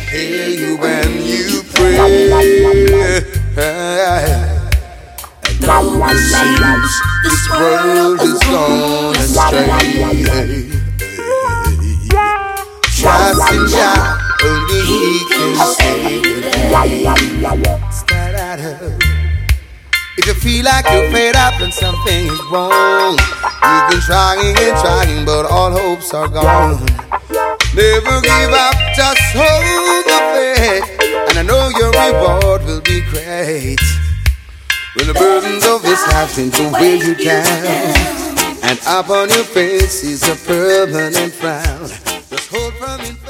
hear you when you pray. And though it seems this world is gone astray, trust in Jah, only He can save the day. If you feel like you're fed up and something is wrong, you've been trying and trying, but all hopes are gone. Never give up, just hold the faith, and I know your reward will be great. When the burdens of this life seem to weigh you down, and up on your face is a permanent frown, just hold firm in